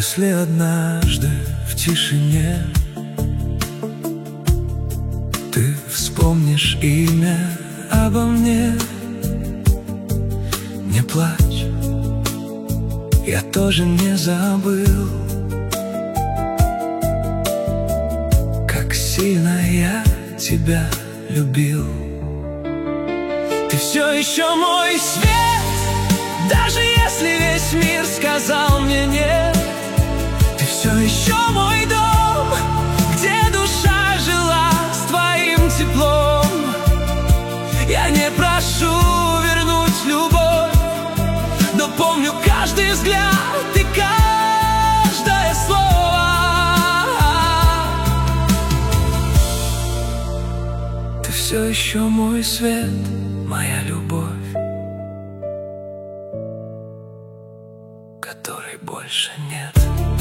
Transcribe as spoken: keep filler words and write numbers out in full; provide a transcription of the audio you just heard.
Если однажды в тишине ты вспомнишь имя обо мне, не плачь, я тоже не забыл, как сильно я тебя любил. Ты все еще мой свет, даже если весь мир сказал мне нет. Ты все еще мой дом, где душа жила с твоим теплом. Я не прошу вернуть любовь, но помню каждый взгляд и каждое слово. Ты все еще мой свет, моя любовь, которой больше нет.